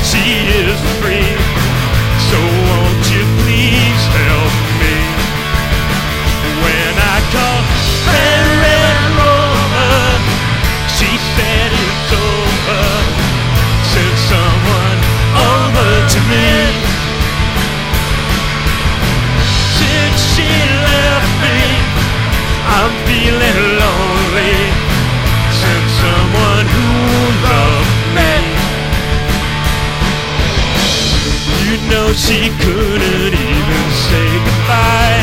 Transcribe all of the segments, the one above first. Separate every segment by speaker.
Speaker 1: she is free. So won't you please help me? When I call that Red Rover, she said it's over. Send someone over to me. Since she left me, I'm feeling lonely. Send someone who loves me. You know she couldn't even say goodbye.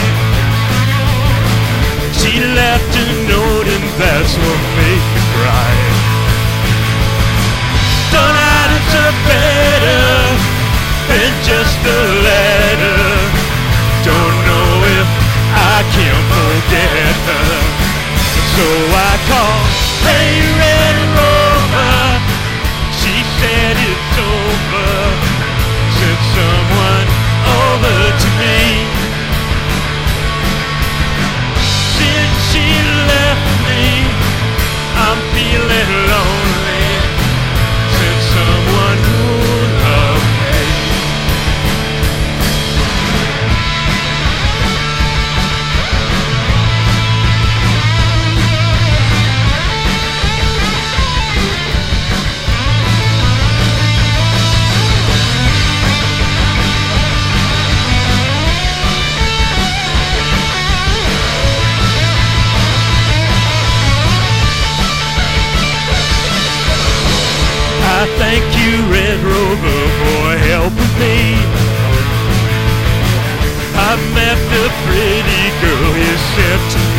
Speaker 1: She left a note and that's what made me cry. Don't I deserve better than just a letter? Don't know if I can forget her. So I call, hey Red Rover, she said it's over. Send someone over to me. Since she left me, I'm feeling lonely. Send someone who loves me. I thank you, Red Rover, for helping me. I met the pretty girl you sent to